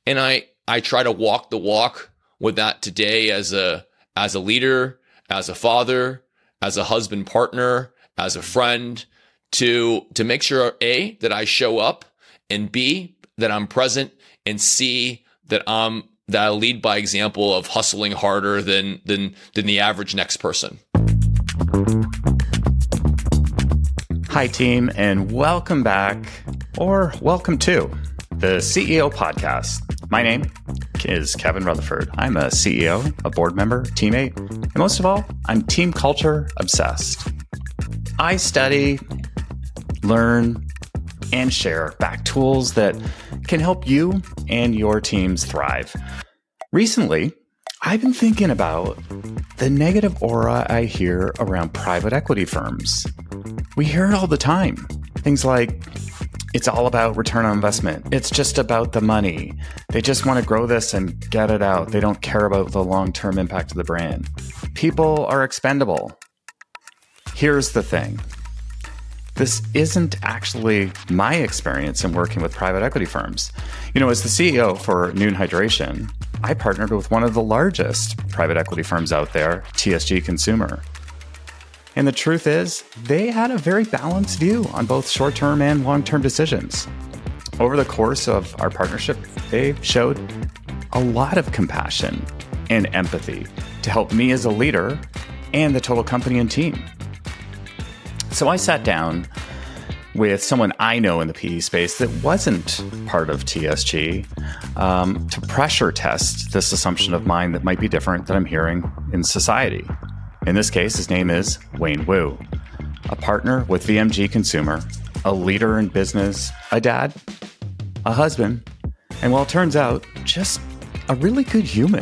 And I try to walk the walk with that today as a leader, as a father, as a husband partner, as a friend, to make sure, A, that I show up, and B, that I'm present, and C, that I lead by example of hustling harder than the average next person. Hi, team, and welcome back, or welcome to the CEO Podcast. My name is Kevin Rutherford. I'm a CEO, a board member, teammate, and most of all, I'm team culture obsessed. I study, learn, and share back tools that can help you and your teams thrive. Recently, I've been thinking about the negative aura I hear around private equity firms. We hear it all the time. Things like, it's all about return on investment. It's just about the money. They just want to grow this and get it out. They don't care about the long-term impact of the brand. People are expendable. Here's the thing. This isn't actually my experience in working with private equity firms. You know, as the CEO for Nuun Hydration, I partnered with one of the largest private equity firms out there, TSG Consumer. And the truth is, they had a very balanced view on both short-term and long-term decisions. Over the course of our partnership, they showed a lot of compassion and empathy to help me as a leader and the total company and team. So I sat down with someone I know in the PE space that wasn't part of TSG to pressure test this assumption of mine that might be different than I'm hearing in society. In this case, his name is Wayne Wu, a partner with VMG Consumer, a leader in business, a dad, a husband, and well, it turns out, just a really good human.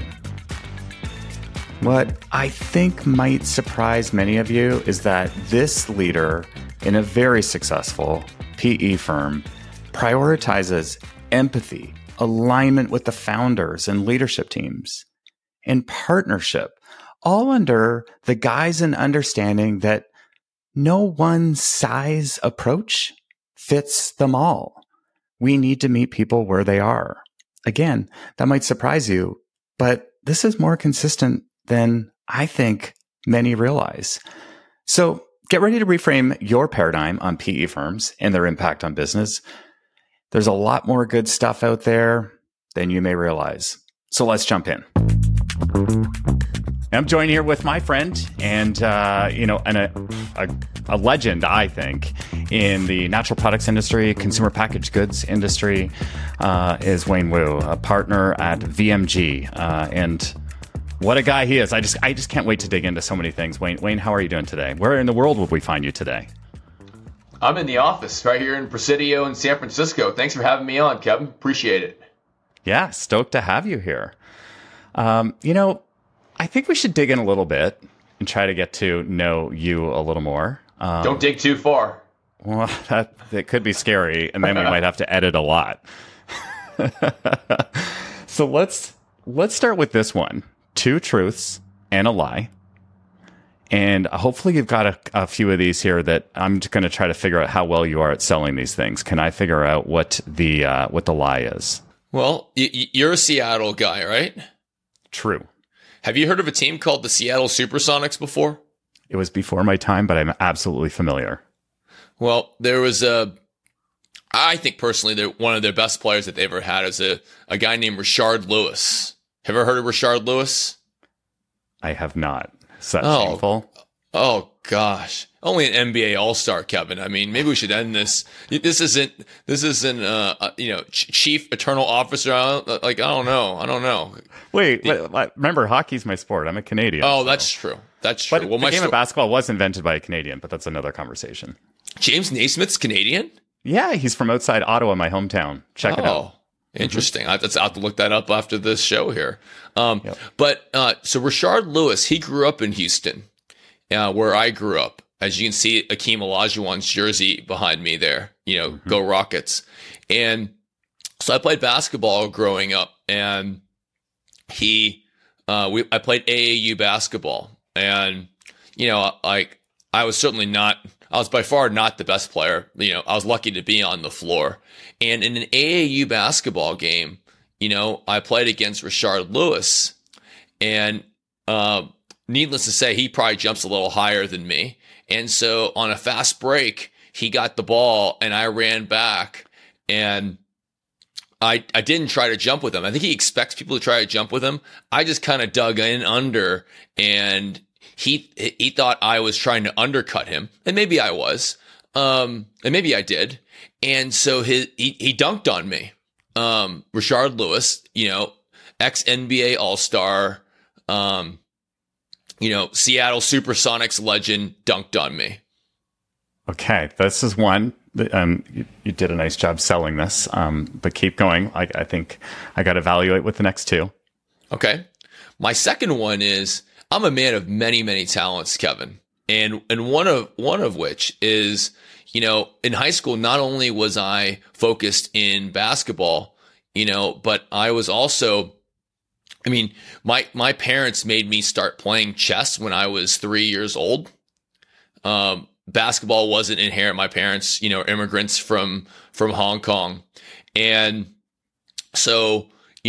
What I think might surprise many of you is that this leader in a very successful PE firm prioritizes empathy, alignment with the founders and leadership teams, and partnership, all under the guise and understanding that no one size approach fits them all. We need to meet people where they are. Again, that might surprise you, but this is more consistent than I think many realize. So get ready to reframe your paradigm on PE firms and their impact on business. There's a lot more good stuff out there than you may realize. So let's jump in. I'm joined here with my friend and a legend, I think, in the natural products industry, consumer packaged goods industry, is Wayne Wu, a partner at VMG, and what a guy he is. I just can't wait to dig into so many things. Wayne, how are you doing today? Where in the world would we find you today? I'm in the office right here in Presidio in San Francisco. Thanks for having me on, Kevin. Appreciate it. Yeah, stoked to have you here. I think we should dig in a little bit and try to get to know you a little more. Don't dig too far. Well, that could be scary, and then we might have to edit a lot. So let's start with this one. 2 truths and a lie. And hopefully you've got a few of these here that I'm just going to try to figure out how well you are at selling these things. Can I figure out what the lie is? Well, you're a Seattle guy, right? True. Have you heard of a team called the Seattle Supersonics before? It was before my time, but I'm absolutely familiar. Well, there was I think personally, they're one of their best players that they ever had is a guy named Rashard Lewis. Have you ever heard of Rashard Lewis? I have not. Is that shameful? Oh gosh, only an NBA All-Star, Kevin. I mean, maybe we should end this. This isn't chief eternal officer. I don't know. Wait, remember, hockey's my sport. I'm a Canadian. Oh, so. That's true. But well, the game of basketball was invented by a Canadian, but that's another conversation. James Naismith's Canadian? Yeah, he's from outside Ottawa, my hometown. Check it out. Interesting. Mm-hmm. I'll have to look that up after this show here. But so Rashard Lewis, he grew up in Houston, where I grew up. As you can see, Akeem Olajuwon's jersey behind me there. Go Rockets. And so I played basketball growing up, and I played AAU basketball, and I was by far not the best player. I was lucky to be on the floor. And in an AAU basketball game, I played against Rashard Lewis, and needless to say, he probably jumps a little higher than me. And so on a fast break, he got the ball and I ran back, and I didn't try to jump with him. I think he expects people to try to jump with him. I just kind of dug in under, and he thought I was trying to undercut him, and maybe I was, and maybe I did. And so he dunked on me. Rashard Lewis, ex NBA All-Star, Seattle Supersonics legend, dunked on me. Okay, this is one. You did a nice job selling this, but keep going. I think I got to evaluate with the next two. Okay. My second one is, I'm a man of many, many talents, Kevin. And one of which is, in high school, not only was I focused in basketball, but I was also, my parents made me start playing chess when I was 3 years old. Basketball wasn't inherent. My parents, immigrants from Hong Kong. And so,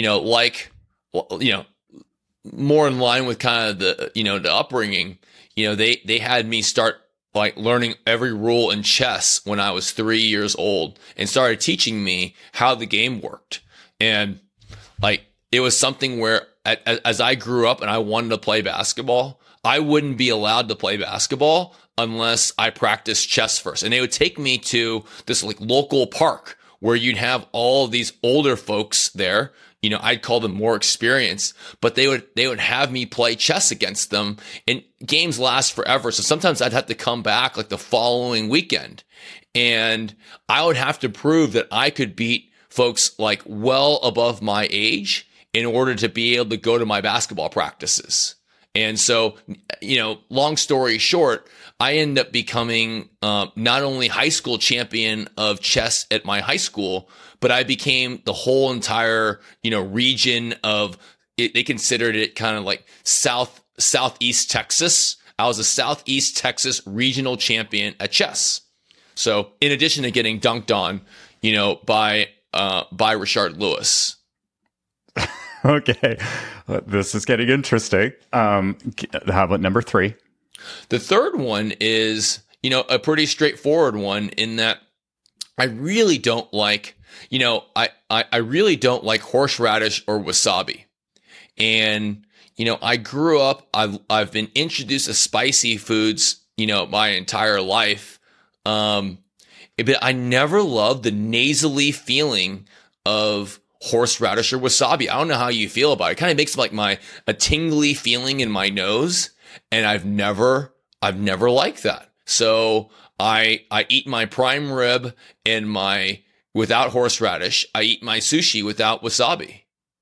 more in line with kind of the upbringing, they had me start like learning every rule in chess when I was 3 years old, and started teaching me how the game worked. And it was something where as I grew up and I wanted to play basketball, I wouldn't be allowed to play basketball unless I practiced chess first. And they would take me to this local park where you'd have all of these older folks there. I'd call them more experienced, but they would have me play chess against them, and games last forever. So sometimes I'd have to come back the following weekend, and I would have to prove that I could beat folks well above my age in order to be able to go to my basketball practices. And so, long story short, I ended up becoming not only high school champion of chess at my high school, but I became the whole entire, region of it. They considered it kind of like Southeast Texas. I was a Southeast Texas regional champion at chess. So in addition to getting dunked on, by Rashard Lewis. Okay. This is getting interesting. How about number 3? The third one is, a pretty straightforward one in that I really don't like, I really don't like horseradish or wasabi. And, I grew up, I've been introduced to spicy foods, my entire life. But I never loved the nasally feeling of horseradish or wasabi. I don't know how you feel about it. It kind of makes a tingly feeling in my nose. And I've never liked that. So I eat my prime rib and without horseradish. I eat my sushi without wasabi.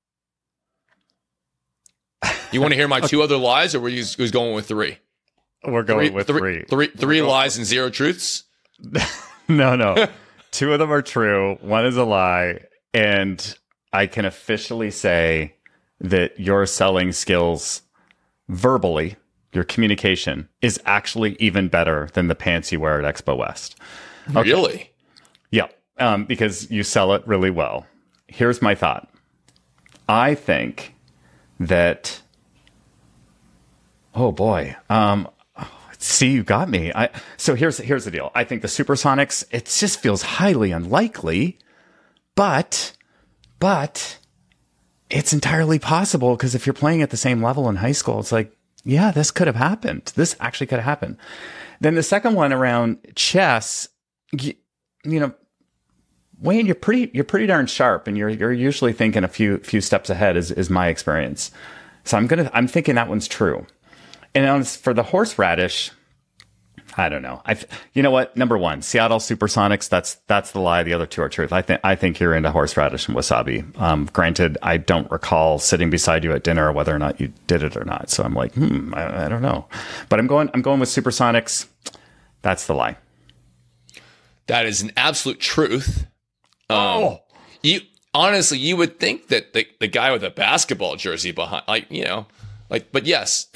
You want to hear my 2 other lies, or were you going with 3? We're going with 3. Three lies and 0 truths? No. 2 of them are true. 1 is a lie. And I can officially say that your selling skills verbally, your communication, is actually even better than the pants you wear at Expo West. Okay. Really? Yeah, because you sell it really well. Here's my thought. I think that, oh boy, see, you got me. So here's the deal. I think the Supersonics, it just feels highly unlikely, but it's entirely possible, because if you're playing at the same level in high school, it's yeah, this could have happened. This actually could have happened. Then the second one around chess, Wayne, you're pretty darn sharp, and you're usually thinking a few steps ahead, is my experience. So I'm thinking that one's true. And for the horseradish, I don't know. You know what? Number 1, Seattle Supersonics. That's the lie. The other 2 are truth. I think you're into horseradish and wasabi. Granted, I don't recall sitting beside you at dinner whether or not you did it or not. So I'm I don't know. But I'm going with Supersonics. That's the lie. That is an absolute truth. Oh, you honestly, you would think that the guy with a basketball jersey behind, but yes,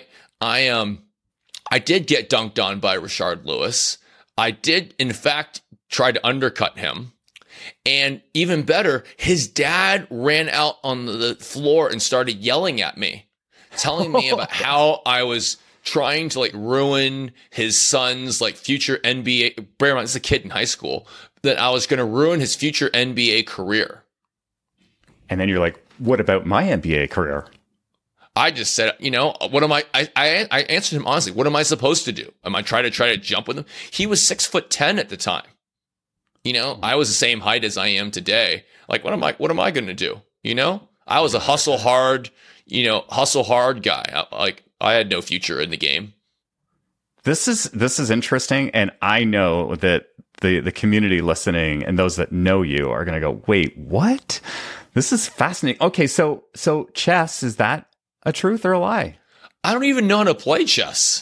I did get dunked on by Rashard Lewis. I did, in fact, try to undercut him. And even better, his dad ran out on the floor and started yelling at me, telling me about how I was trying to like ruin his son's like future NBA. Bear in mind, this is a kid in high school, that I was going to ruin his future NBA career. And then you're like, what about my NBA career? I just said, what am I answered him honestly. What am I supposed to do? Am I try to jump with him? He was 6'10" at the time. I was the same height as I am today. Like, what am I going to do? I was a hustle hard guy. I had no future in the game. This is interesting. And I know that the community listening and those that know you are going to go, wait, what? This is fascinating. Okay. So chess, is that a truth or a lie? I don't even know how to play chess.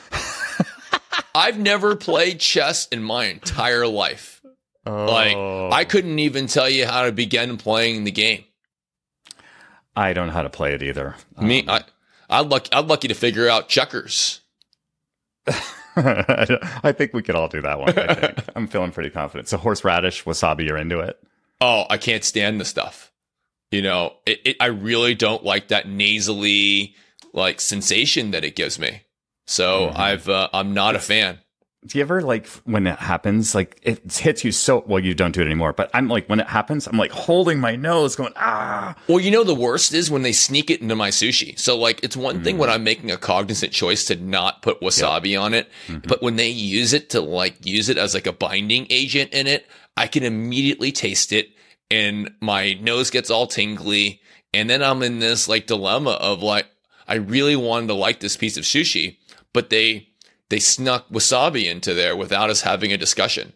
I've never played chess in my entire life. Oh. Like, I couldn't even tell you how to begin playing the game. I don't know how to play it either. I'm lucky to figure out checkers. I think we could all do that one. I think I'm feeling pretty confident. So horseradish, wasabi, you're into it? Oh, I can't stand the stuff. I really don't like that nasally like sensation that it gives me. So I'm not a fan. Do you ever like when it happens, like it hits you so well, you don't do it anymore, but I'm like, when it happens, I'm like holding my nose going, ah. Well, the worst is when they sneak it into my sushi. So like, it's one thing when I'm making a cognizant choice to not put wasabi on it, but when they use it as like a binding agent in it, I can immediately taste it and my nose gets all tingly. And then I'm in this like dilemma of like, I really wanted to like this piece of sushi, but they snuck wasabi into there without us having a discussion.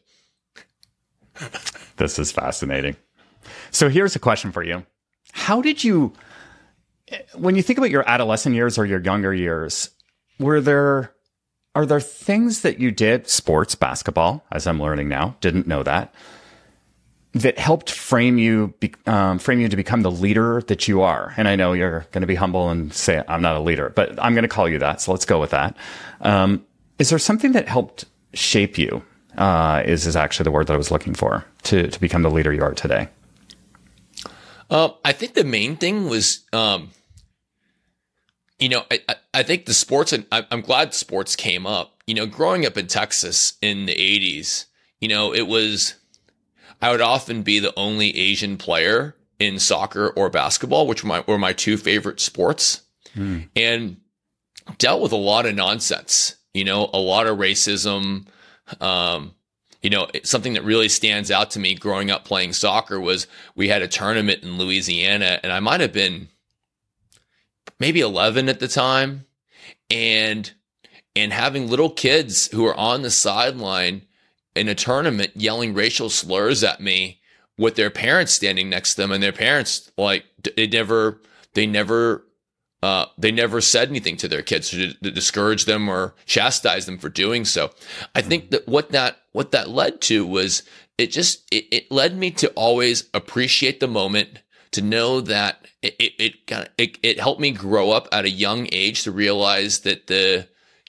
This is fascinating. So here's a question for you. How did you, when you think about your adolescent years or your younger years, are there things that you did, sports, basketball, as I'm learning now, didn't know that helped frame you to become the leader that you are? And I know you're going to be humble and say, I'm not a leader, but I'm going to call you that. So let's go with that. Is there something that helped shape you? Is actually the word that I was looking for to become the leader you are today? I think the main thing was, I think the sports, and I'm glad sports came up. Growing up in Texas in the 80s, I would often be the only Asian player in soccer or basketball, which were my two favorite sports, and dealt with a lot of nonsense. A lot of racism. Something that really stands out to me growing up playing soccer was we had a tournament in Louisiana, and I might have been maybe 11 at the time, and having little kids who are on the sideline in a tournament yelling racial slurs at me with their parents standing next to them, and their parents, like, they never said anything to their kids to discourage them or chastise them for doing so. I think that what that led to was it led me to always appreciate the moment, to know that it helped me grow up at a young age to realize that the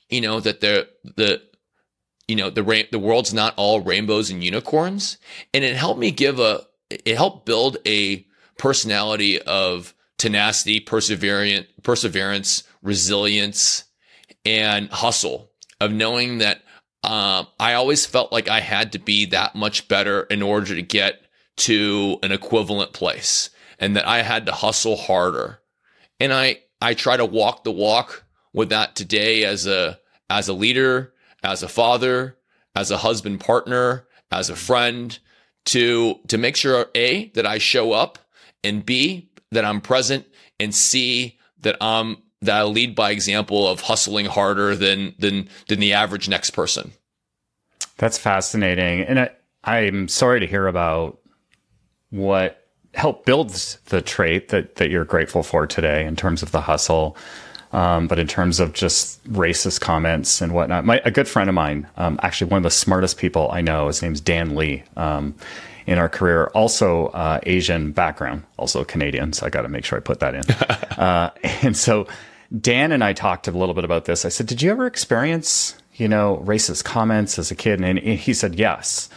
world's not all rainbows and unicorns. And it helped me build a personality of tenacity, perseverance, resilience, and hustle, of knowing that I always felt like I had to be that much better in order to get to an equivalent place, and that I had to hustle harder. And I try to walk the walk with that today as a leader, as a father, as a husband partner, as a friend, to make sure, A, that I show up, and B, that I'm present, and C, that I lead by example of hustling harder than the average next person. That's fascinating. And I'm sorry to hear about what helped build the trait that you're grateful for today in terms of the hustle. But in terms of just racist comments and whatnot, a good friend of mine, actually one of the smartest people I know, his name's Dan Lee, in our career, also Asian background, also Canadian. So I got to make sure I put that in. And so Dan and I talked a little bit about this. I said, did you ever experience, racist comments as a kid? And he said, yes.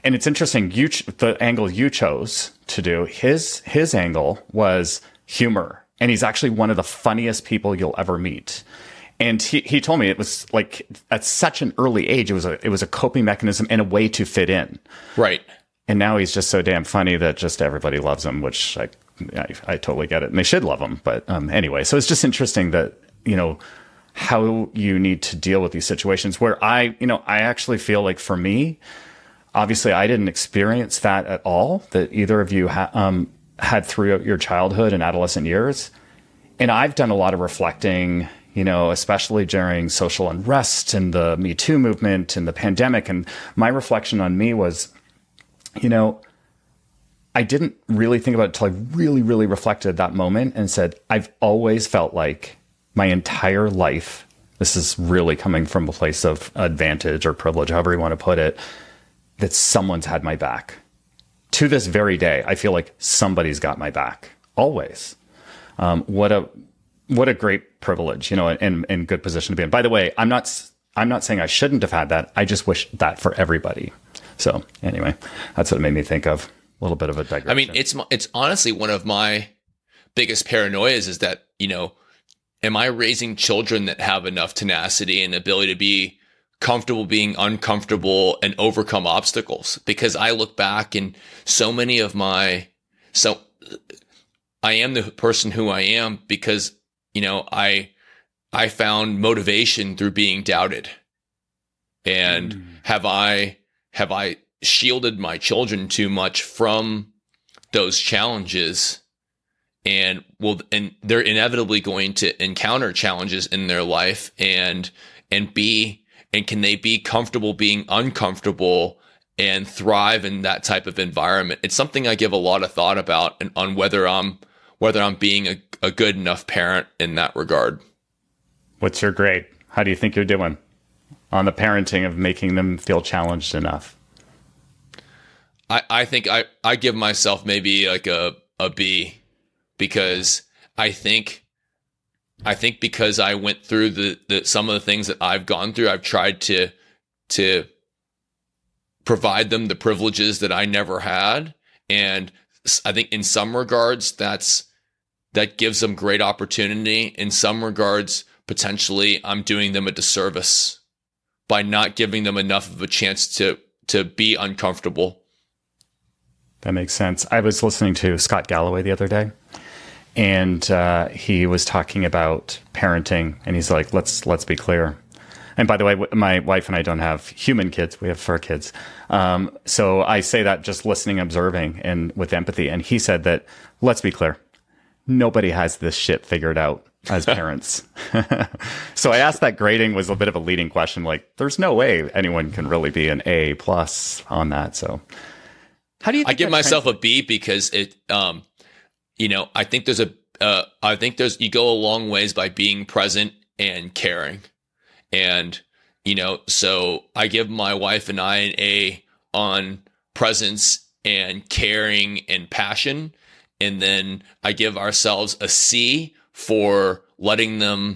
And it's interesting, the angle you chose to do, his angle was humor. And he's actually one of the funniest people you'll ever meet. And he told me it was like at such an early age, it was a coping mechanism and a way to fit in. Right. And now he's just so damn funny that just everybody loves him, which I totally get it. And they should love him. But anyway, so it's just interesting that, how you need to deal with these situations where I actually feel like for me, obviously I didn't experience that at all, that either of you had throughout your childhood and adolescent years. And I've done a lot of reflecting, especially during social unrest and the Me Too movement and the pandemic. And my reflection on me was, I didn't really think about it until I really, really reflected at that moment and said, I've always felt like my entire life, this is really coming from a place of advantage or privilege, however you want to put it, that someone's had my back. To this very day, I feel like somebody's got my back. Always. What a great privilege, and good position to be in. By the way, I'm not saying I shouldn't have had that. I just wish that for everybody. So anyway, that's what it made me think of. A little bit of a digression. I mean, it's honestly one of my biggest paranoias is that, am I raising children that have enough tenacity and ability to be comfortable being uncomfortable and overcome obstacles? Because I look back and so many of I am the person who I am because, I found motivation through being doubted. And have I shielded my children too much from those challenges? And they're inevitably going to encounter challenges in their life and can they be comfortable being uncomfortable and thrive in that type of environment? It's something I give a lot of thought about and on whether I'm being a good enough parent in that regard. What's your grade? How do you think you're doing on the parenting of making them feel challenged enough? I think I give myself maybe like a B, because I think because I went through the some of the things that I've gone through, I've tried to provide them the privileges that I never had. And I think in some regards that gives them great opportunity. In some regards, potentially I'm doing them a disservice by not giving them enough of a chance to be uncomfortable. That makes sense. I was listening to Scott Galloway the other day, and he was talking about parenting, and he's like, let's be clear. And by the way, my wife and I don't have human kids. We have fur kids. So I say that just listening, observing, and with empathy. And he said that, let's be clear, nobody has this shit figured out as parents. So I asked that grading was a bit of a leading question. Like, there's no way anyone can really be an A+ on that. So how do you think I give myself a B because it, I think you go a long ways by being present and caring. And, so I give my wife and I an A on presence and caring and passion. And then I give ourselves a C for letting them,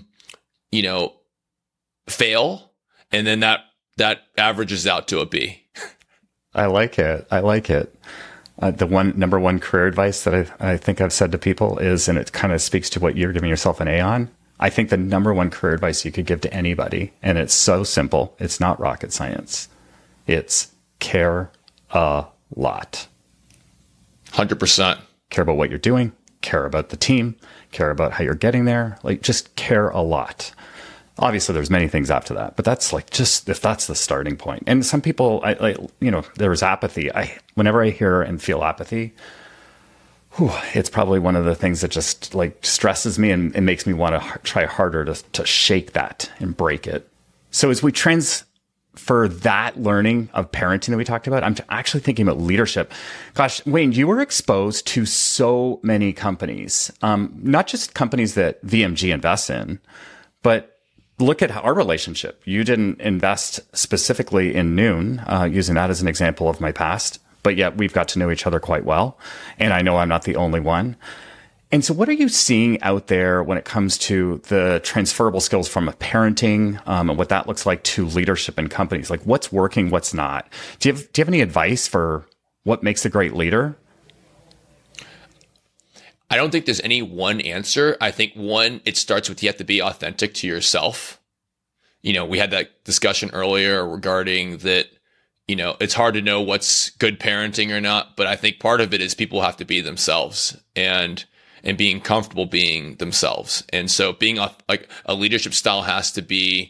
fail. And then that averages out to a B. I like it. The number one career advice that I think I've said to people is, and it kind of speaks to what you're giving yourself an A on. I think the number one career advice you could give to anybody, and it's so simple, it's not rocket science. It's care a lot. 100%. Care about what you're doing, care about the team, care about how you're getting there. Like, just care a lot. Obviously, there's many things after that, but that's like just if that's the starting point. And some people, there's apathy. Whenever I hear and feel apathy, it's probably one of the things that just like stresses me and makes me want to try harder to shake that and break it. So as we transfer that learning of parenting that we talked about, I'm actually thinking about leadership. Gosh, Wayne, you were exposed to so many companies, not just companies that VMG invests in, but look at our relationship. You didn't invest specifically in Noon, using that as an example of my past, but yet we've got to know each other quite well. And I know I'm not the only one. And so what are you seeing out there when it comes to the transferable skills from a parenting and what that looks like to leadership in companies? Like what's working, what's not? Do you have any advice for what makes a great leader? I don't think there's any one answer. I think it starts with you have to be authentic to yourself. We had that discussion earlier regarding that, it's hard to know what's good parenting or not, but I think part of it is people have to be themselves and being comfortable being themselves. And so being like a leadership style has to be,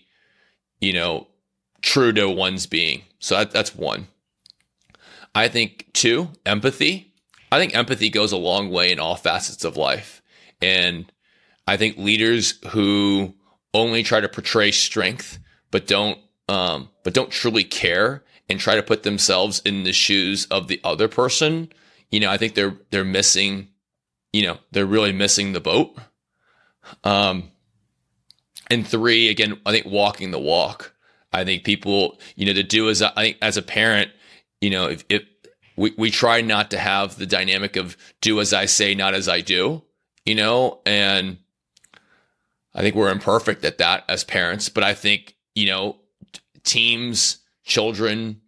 true to one's being. So that's one. I think 2, empathy. I think empathy goes a long way in all facets of life. And I think leaders who only try to portray strength, but don't truly care and try to put themselves in the shoes of the other person, I think they're missing, they're really missing the boat. And 3, again, I think walking the walk. I think people, to do I think as a parent, if we try not to have the dynamic of do as I say, not as I do, and I think we're imperfect at that as parents, but I think, teams, children,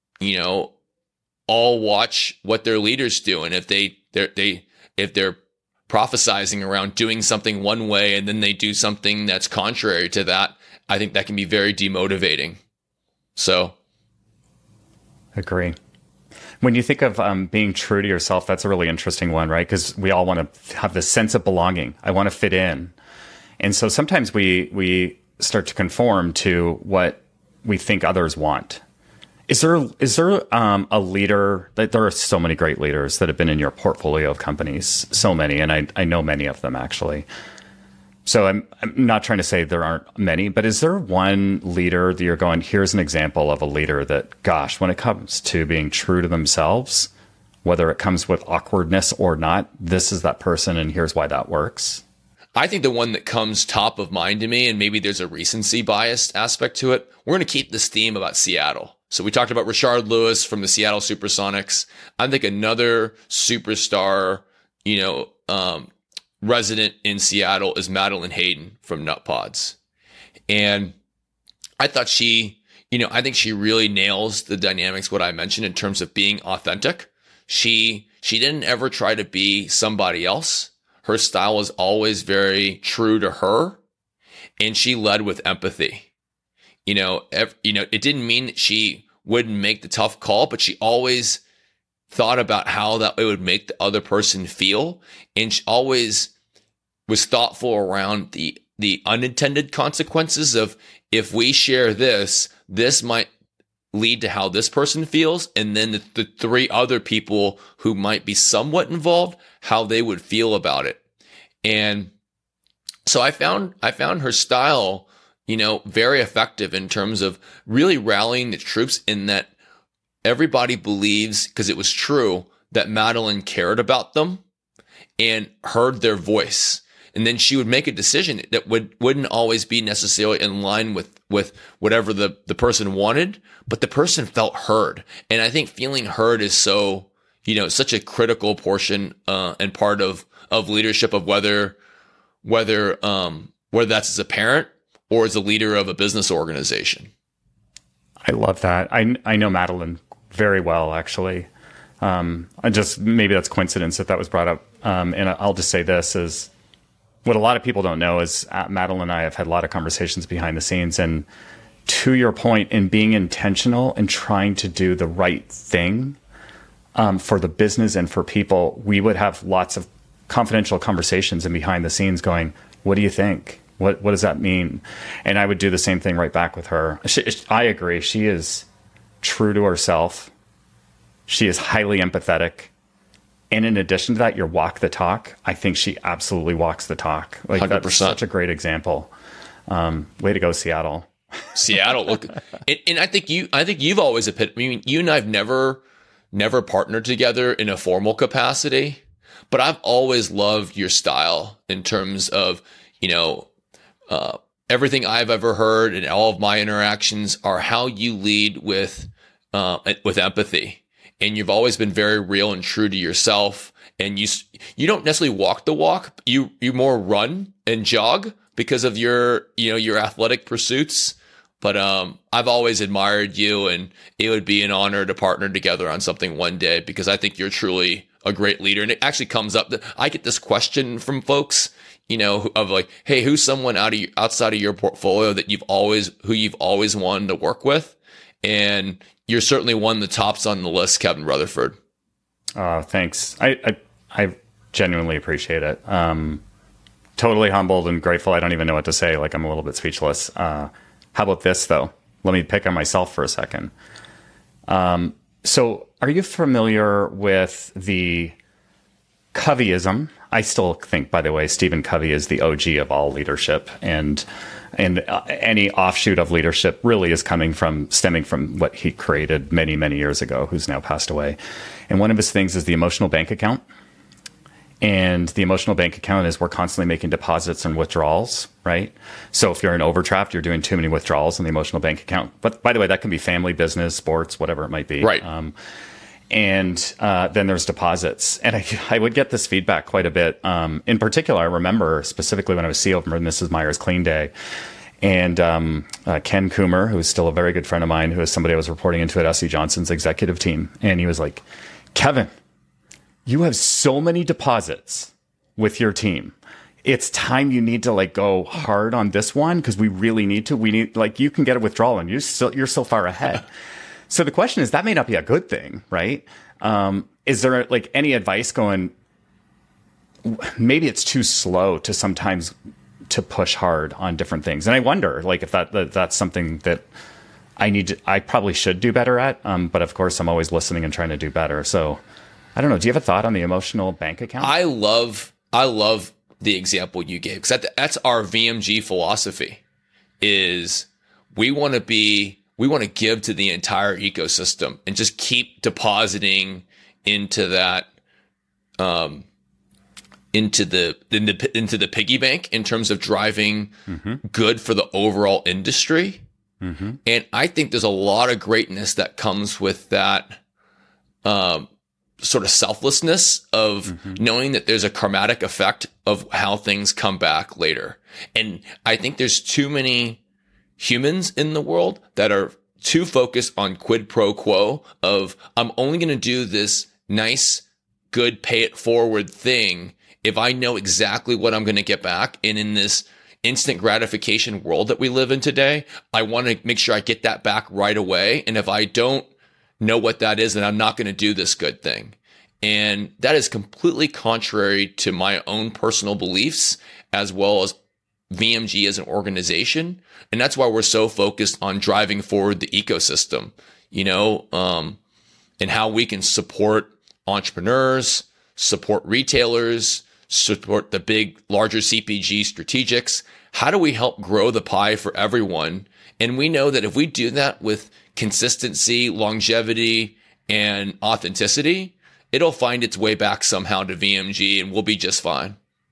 all watch what their leaders do. And if they're prophesizing around doing something one way and then they do something that's contrary to that, I think that can be very demotivating. So. Agree. When you think of being true to yourself, that's a really interesting one, right? Because we all want to have this sense of belonging. I want to fit in. And so sometimes we start to conform to what we think others want. Is there a leader? There are so many great leaders that have been in your portfolio of companies, so many, and I know many of them actually. So I'm not trying to say there aren't many, but is there one leader that you're going, here's an example of a leader that, gosh, when it comes to being true to themselves, whether it comes with awkwardness or not, this is that person and here's why that works? I think the one that comes top of mind to me, and maybe there's a recency bias aspect to it, we're going to keep this theme about Seattle. So we talked about Rashard Lewis from the Seattle Supersonics. I think another superstar, resident in Seattle is Madeline Hayden from Nut Pods. And I thought I think she really nails the dynamics, what I mentioned in terms of being authentic. She didn't ever try to be somebody else. Her style was always very true to her, and she led with empathy. It didn't mean that she wouldn't make the tough call, but she always thought about how that it would make the other person feel. And she always was thoughtful around the unintended consequences of, if we share this might lead to how this person feels. And then the 3 other people who might be somewhat involved, how they would feel about it. And so I found her style, very effective in terms of really rallying the troops, in that everybody believes, because it was true, that Madeline cared about them and heard their voice. And then she would make a decision that wouldn't always be necessarily in line with whatever the person wanted, but the person felt heard. And I think feeling heard is so, such a critical portion and part of leadership, of whether that's as a parent or as a leader of a business organization. I love that. I know Madeline very well, actually. Maybe that's coincidence that was brought up. And I'll just say this is, what a lot of people don't know is Madeline and I have had a lot of conversations behind the scenes. And to your point, in being intentional and trying to do the right thing for the business and for people, we would have lots of confidential conversations and behind the scenes going, what do you think? What does that mean? And I would do the same thing right back with her. I agree. She is true to herself. She is highly empathetic. And in addition to that, your walk the talk. I think she absolutely walks the talk. 100%. That's such a great example. Way to go, Seattle. Seattle. Look, and I think you've always, you and I have never partnered together in a formal capacity, but I've always loved your style in terms of, everything I've ever heard and all of my interactions are how you lead with empathy. And you've always been very real and true to yourself. and you don't necessarily walk the walk. You more run and jog because of your athletic pursuits. But I've always admired you, and it would be an honor to partner together on something one day, because I think you're truly a great leader. And it actually comes up that I get this question from folks, of like, hey, who's someone outside of your portfolio that you've always wanted to work with? And you're certainly one of the tops on the list, Kevin Rutherford. Thanks. I genuinely appreciate it. Totally humbled and grateful. I don't even know what to say. Like, I'm a little bit speechless. How about this, though? Let me pick on myself for a second. So are you familiar with the Coveyism? I still think, by the way, Stephen Covey is the OG of all leadership, and any offshoot of leadership really is stemming from what he created many, many years ago, who's now passed away. And one of his things is the emotional bank account. And the emotional bank account is we're constantly making deposits and withdrawals, right? So if you're in overdraft, you're doing too many withdrawals in the emotional bank account. But by the way, that can be family, business, sports, whatever it might be. Right. And then there's deposits. And I would get this feedback quite a bit. In particular, I remember specifically when I was CEO of Mrs. Meyer's Clean Day. And Ken Coomer, who's still a very good friend of mine, who is somebody I was reporting into at S.C. Johnson's executive team. And he was like, Kevin, you have so many deposits with your team. It's time you need to go hard on this one, because we really need to. We need, you can get a withdrawal and you're so far ahead. So the question is, that may not be a good thing, right? Is there any advice going, maybe it's too slow to sometimes to push hard on different things? And I wonder if that's something that I probably should do better at. But of course I'm always listening and trying to do better. So I don't know. Do you have a thought on the emotional bank account? I love the example you gave, because that's our VMG philosophy. Is we want to give to the entire ecosystem and just keep depositing into that, into the piggy bank in terms of driving good for the overall industry. Mm-hmm. And I think there's a lot of greatness that comes with that, sort of selflessness of knowing that there's a karmatic effect of how things come back later. And I think there's too many humans in the world that are too focused on quid pro quo of, I'm only going to do this nice, good, pay it forward thing if I know exactly what I'm going to get back. And in this instant gratification world that we live in today, I want to make sure I get that back right away. And if I don't know what that is, then I'm not going to do this good thing. And that is completely contrary to my own personal beliefs, as well as VMG as an organization. And that's why we're so focused on driving forward the ecosystem, and how we can support entrepreneurs, support retailers, support the larger CPG strategics. How do we help grow the pie for everyone? And we know that if we do that with consistency, longevity, and authenticity, it'll find its way back somehow to VMG, and we'll be just fine.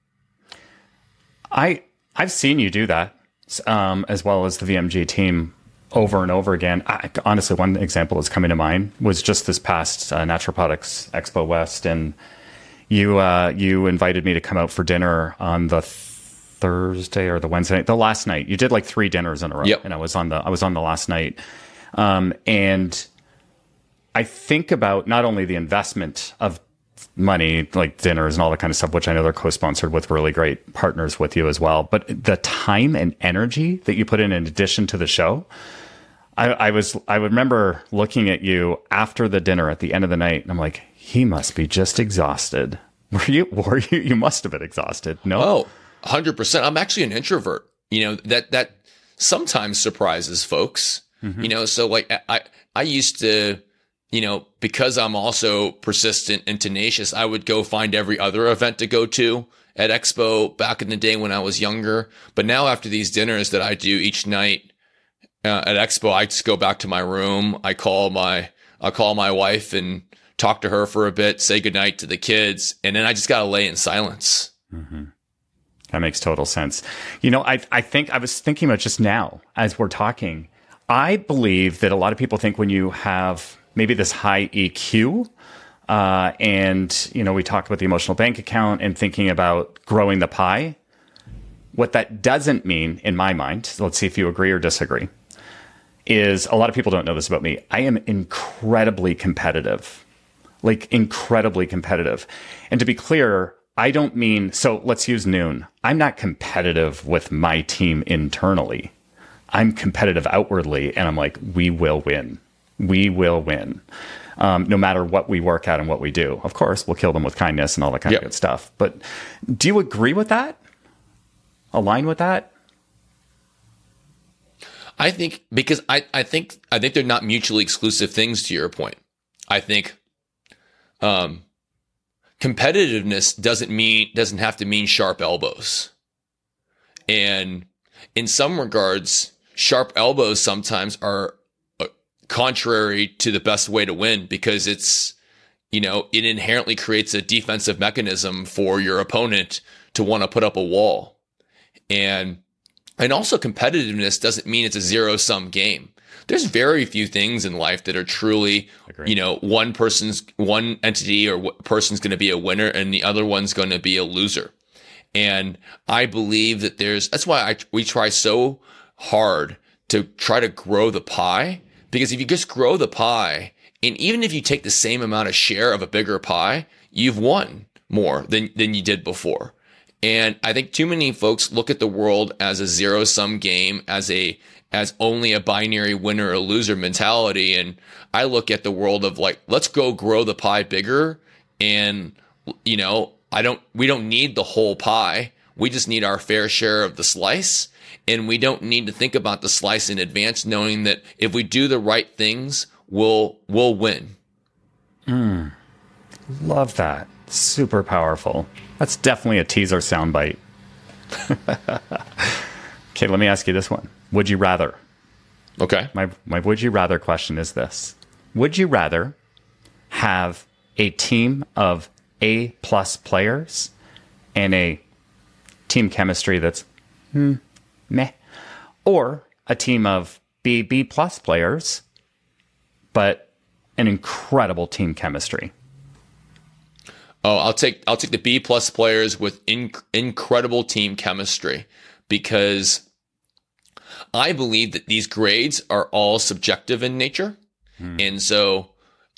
I've seen you do that, as well as the VMG team, over and over again. Honestly, one example that's coming to mind was just this past Natural Products Expo West, and you invited me to come out for dinner on the Thursday or the Wednesday night, the last night. You did 3 dinners in a row, and I was on the last night. And I think about not only the investment of money, like dinners and all that kind of stuff, which I know they're co-sponsored with really great partners with you as well, but the time and energy that you put in addition to the show. I remember looking at you after the dinner at the end of the night, and I'm like, he must be just exhausted. Were you? You must have been exhausted. No? Oh, 100%. I'm actually an introvert, that sometimes surprises folks, so I used to, because I'm also persistent and tenacious, I would go find every other event to go to at Expo back in the day when I was younger. But now after these dinners that I do each night at Expo, I just go back to my room. I'll call my wife and talk to her for a bit, say goodnight to the kids. And then I just got to lay in silence. Mm-hmm. That makes total sense. I think I was thinking about just now as we're talking, I believe that a lot of people think when you have maybe this high EQ, And, we talked about the emotional bank account and thinking about growing the pie. What that doesn't mean, in my mind, let's see if you agree or disagree, is a lot of people don't know this about me. I am incredibly competitive, like incredibly competitive. And to be clear, I don't mean, so let's use Noon. I'm not competitive with my team internally. I'm competitive outwardly, and I'm like, we will win. We will win. No matter what we work at and what we do. Of course, we'll kill them with kindness and all that kind of good stuff. But do you agree with that? Align with that? I think, because I think they're not mutually exclusive things, to your point. I think competitiveness doesn't have to mean sharp elbows. And in some regards, sharp elbows sometimes are contrary to the best way to win, because it inherently creates a defensive mechanism for your opponent to want to put up a wall. And also competitiveness doesn't mean it's a zero-sum game. There's very few things in life that are truly, one entity or person's going to be a winner and the other one's going to be a loser. And I believe that that's why we try so hard to try to grow the pie, because if you just grow the pie, and even if you take the same amount of share of a bigger pie, you've won more than you did before. And I think too many folks look at the world as a zero-sum game, as only a binary winner or loser mentality. And I look at the world of like, let's go grow the pie bigger. And, we don't need the whole pie. We just need our fair share of the slice. And we don't need to think about the slice in advance, knowing that if we do the right things, we'll win. Love that. Super powerful. That's definitely a teaser soundbite. Okay, let me ask you this one. Would you rather? Okay. My would you rather question is this. Would you rather have a team of A+ players and a team chemistry that's meh, or a team of B+ players but an incredible team chemistry? Oh, I'll take the B+ players with incredible team chemistry, because I believe that these grades are all subjective in nature. And so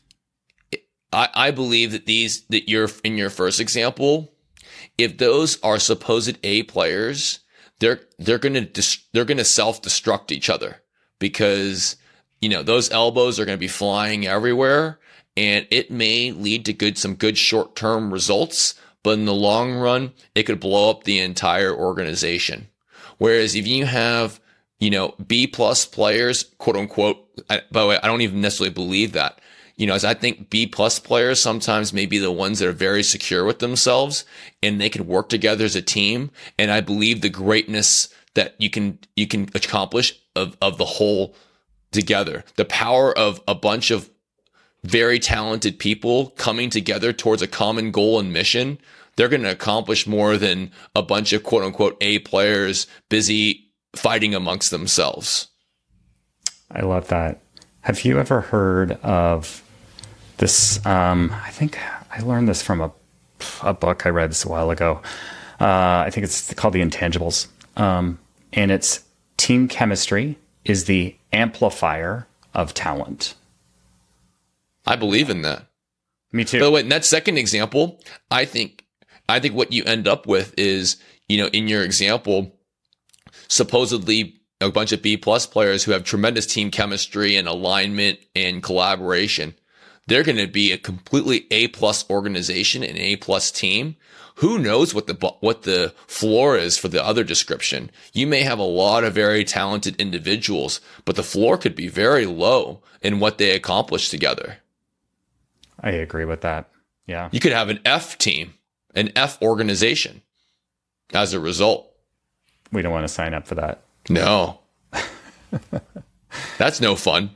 I believe that you're in your first example, if those are supposed A players, they're going to self-destruct each other, because those elbows are going to be flying everywhere. And it may lead to some good short-term results, but in the long run, it could blow up the entire organization. Whereas if you have, B+ players, quote unquote, by the way, I don't even necessarily believe that. As I think B+ players sometimes may be the ones that are very secure with themselves and they can work together as a team. And I believe the greatness that you can accomplish of the whole together, the power of a bunch of very talented people coming together towards a common goal and mission, they're going to accomplish more than a bunch of quote unquote A players busy fighting amongst themselves. I love that. Have you ever heard of this? I think I learned this from a book I read this a while ago. I think it's called The Intangibles. And it's team chemistry is the amplifier of talent. I believe in that. Me too. By the way, in that second example, I think what you end up with is, in your example, supposedly a bunch of B+ players who have tremendous team chemistry and alignment and collaboration. They're going to be a completely A+ organization, an A+ team. Who knows what the floor is for the other description? You may have a lot of very talented individuals, but the floor could be very low in what they accomplish together. I agree with that. Yeah. You could have an F team, an F organization as a result. We don't want to sign up for that. No. That's no fun.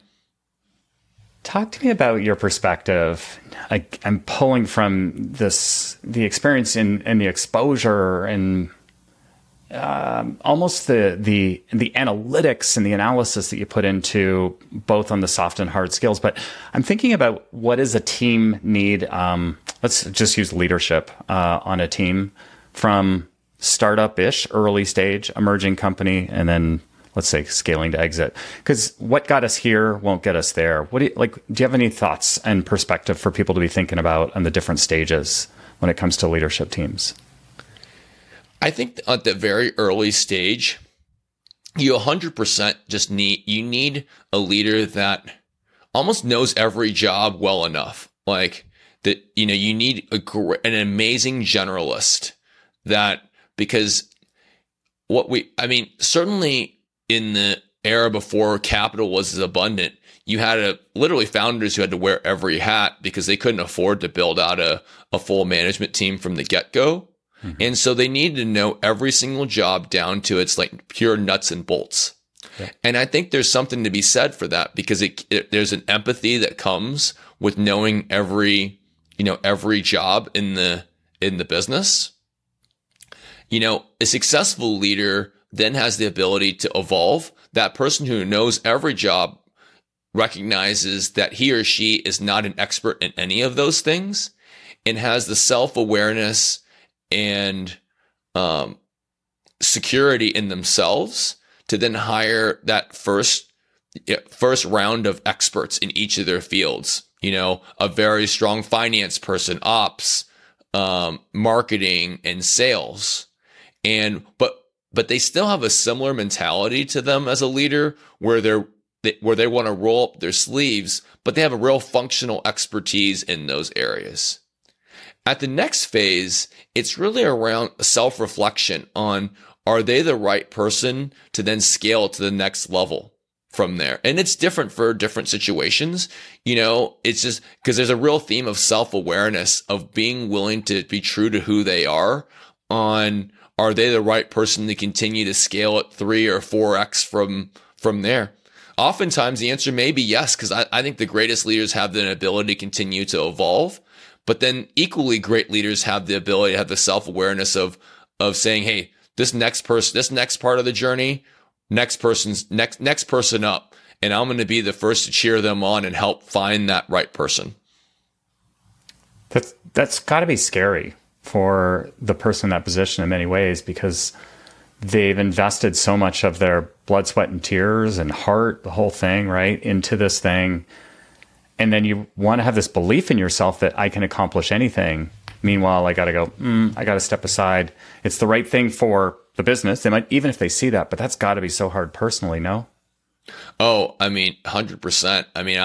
Talk to me about your perspective. I'm pulling from the experience and the exposure and almost the analytics and the analysis that you put into both on the soft and hard skills. But I'm thinking about, what does a team need? Let's just use leadership on a team from startup-ish, early stage, emerging company, and then let's say scaling to exit. Because what got us here won't get us there. Do you have any thoughts and perspective for people to be thinking about on the different stages when it comes to leadership teams? I think at the very early stage, you 100% just need a leader that almost knows every job well enough. Like that, you need an amazing generalist because certainly in the era before capital was as abundant, you had literally founders who had to wear every hat because they couldn't afford to build out a full management team from the get-go. Mm-hmm. And so they needed to know every single job down to its like pure nuts and bolts. Yeah. And I think there's something to be said for that, because there's an empathy that comes with knowing every job in the business. A successful leader then has the ability to evolve. That person who knows every job recognizes that he or she is not an expert in any of those things, and has the self-awareness and security in themselves to then hire that first round of experts in each of their fields. A very strong finance person, ops, marketing, and sales. But they still have a similar mentality to them as a leader, where they want to roll up their sleeves, but they have a real functional expertise in those areas. At the next phase, it's really around self-reflection on, are they the right person to then scale to the next level from there? And it's different for different situations. It's just because there's a real theme of self-awareness, of being willing to be true to who they are on, are they the right person to continue to scale at 3 or 4x from there? Oftentimes the answer may be yes, because I think the greatest leaders have the ability to continue to evolve. But then equally great leaders have the ability to have the self-awareness of saying, hey, this next part of the journey, next person up, and I'm going to be the first to cheer them on and help find that right person. That's got to be scary for the person in that position in many ways, because they've invested so much of their blood, sweat, and tears and heart, the whole thing, right, into this thing. And then you want to have this belief in yourself that I can accomplish anything. Meanwhile, I got to go, I got to step aside. It's the right thing for the business. They might, even if they see that, but that's got to be so hard personally, no? Oh, 100%.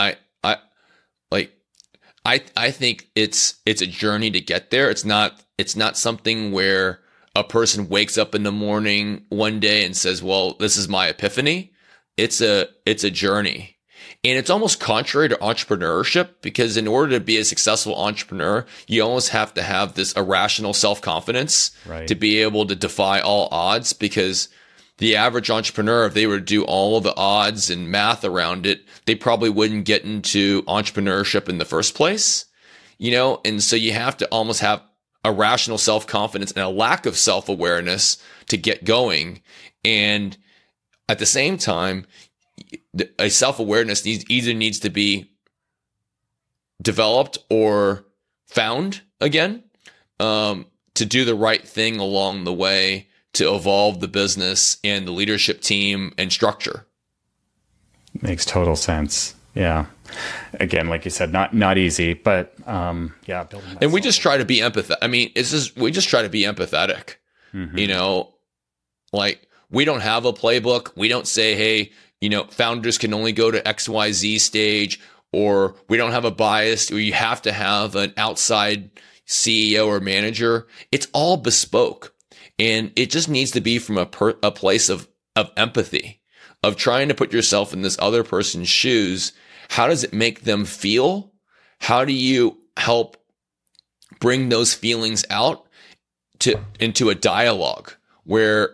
I think it's a journey to get there. It's not something where a person wakes up in the morning one day and says, well, this is my epiphany. It's a journey. And it's almost contrary to entrepreneurship, because in order to be a successful entrepreneur, you almost have to have this irrational self-confidence, right, to be able to defy all odds. Because the average entrepreneur, if they were to do all of the odds and math around it, they probably wouldn't get into entrepreneurship in the first place, And so you have to almost have a rational self-confidence and a lack of self-awareness to get going. And at the same time, a self-awareness needs to be developed or found again, to do the right thing along the way to evolve the business and the leadership team and structure. Makes total sense. Yeah. Again, like you said, not easy, but yeah. And we just try to be empathetic. We just try to be empathetic. Mm-hmm. Like, we don't have a playbook. We don't say, hey, founders can only go to XYZ stage, or we don't have a bias, or you have to have an outside CEO or manager. It's all bespoke. And it just needs to be from a place of empathy, of trying to put yourself in this other person's shoes. How does it make them feel? How do you help bring those feelings out into a dialogue where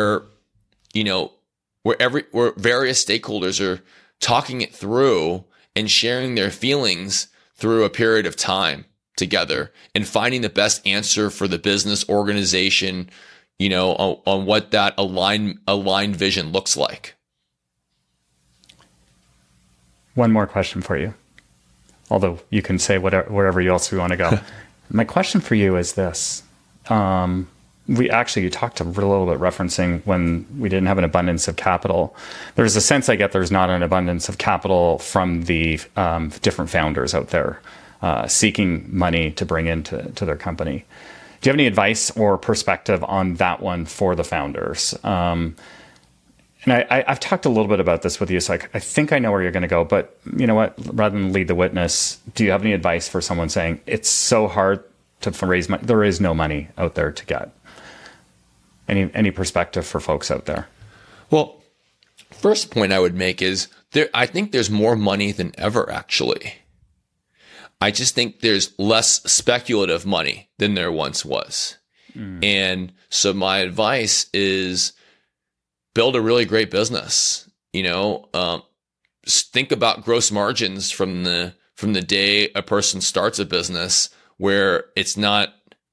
various stakeholders are talking it through and sharing their feelings through a period of time together and finding the best answer for the business, organization, on what that aligned vision looks like. One more question for you, although you can say wherever else you want to go. My question for you is this. You talked a little bit referencing when we didn't have an abundance of capital. There's a sense I get there's not an abundance of capital from the different founders out there seeking money to bring into their company. Do you have any advice or perspective on that one for the founders? And I've talked a little bit about this with you, so I think I know where you're going to go. But you know what? Rather than lead the witness, do you have any advice for someone saying it's so hard to raise money? There is no money out there to get. Any perspective for folks out there? Well, first point I would make is I think there's more money than ever, actually. I just think there's less speculative money than there once was. And so my advice is build a really great business. Think about gross margins from the day a person starts a business, where it's not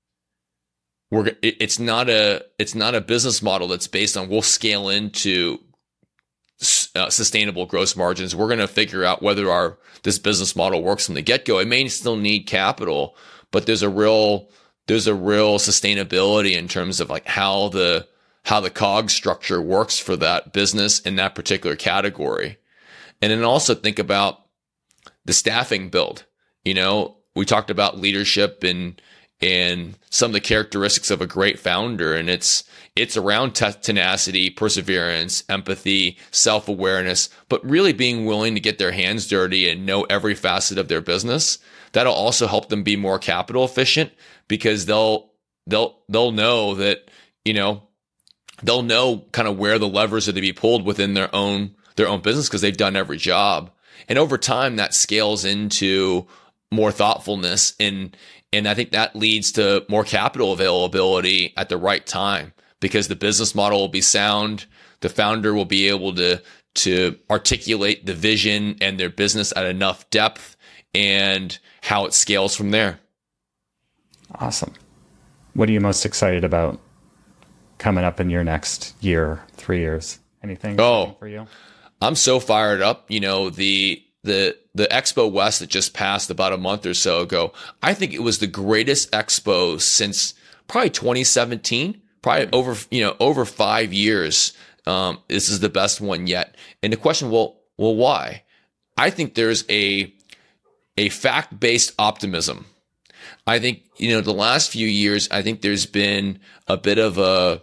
a business model that's based on we'll scale into sustainable gross margins. We're going to figure out whether this business model works from the get-go. It may still need capital, but there's a real sustainability in terms of like how the COGS structure works for that business in that particular category. And then also think about the staffing build. We talked about leadership and some of the characteristics of a great founder, and it's around tenacity, perseverance, empathy, self-awareness, but really being willing to get their hands dirty and know every facet of their business. That'll also help them be more capital efficient, because they'll know that, they'll know kind of where the levers are to be pulled within their own business, because they've done every job. And over time that scales into more thoughtfulness, and I think that leads to more capital availability at the right time, because the business model will be sound. The founder will be able to articulate the vision and their business at enough depth, and how it scales from there. Awesome. What are you most excited about coming up in your next year, 3 years? Anything for you? I'm so fired up. The Expo West that just passed about a month or so ago, I think it was the greatest expo since probably 2017, probably over 5 years. This is the best one yet. And the question, well, why? I think there's a fact-based optimism. I think, the last few years, I think there's been a bit of a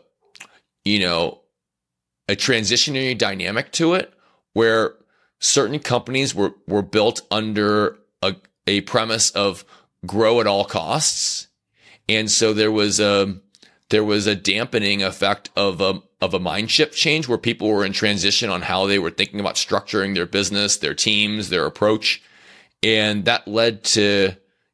transitionary dynamic to it, where certain companies were built under a premise of grow at all costs. And so there was a dampening effect of a mind shift change, where people were in transition on how they were thinking about structuring their business, their teams, their approach. And that led to,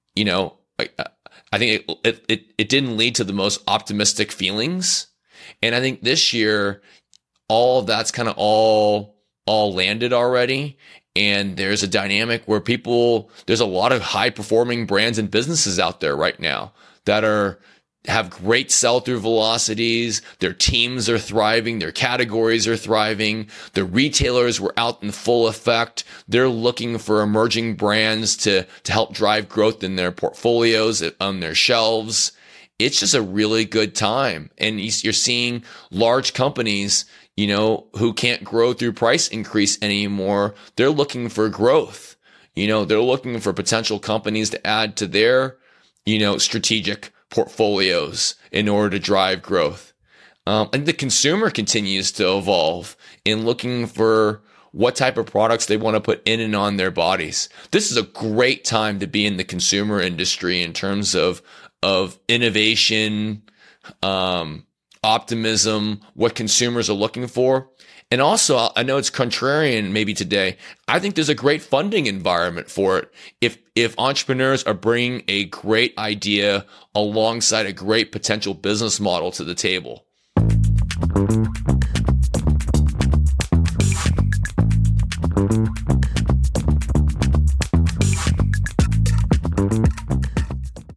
I think it didn't lead to the most optimistic feelings. And I think this year, all of that's kind of all landed already. And there's a dynamic where there's a lot of high performing brands and businesses out there right now that have great sell-through velocities. Their teams are thriving. Their categories are thriving. The retailers were out in full effect. They're looking for emerging brands to help drive growth in their portfolios, on their shelves. It's just a really good time. And you're seeing large companies, who can't grow through price increase anymore. They're looking for growth. They're looking for potential companies to add to their, strategic portfolios in order to drive growth. And the consumer continues to evolve in looking for what type of products they want to put in and on their bodies. This is a great time to be in the consumer industry in terms of innovation, optimism, what consumers are looking for. And also, I know it's contrarian maybe today. I think there's a great funding environment for it. If entrepreneurs are bringing a great idea alongside a great potential business model to the table.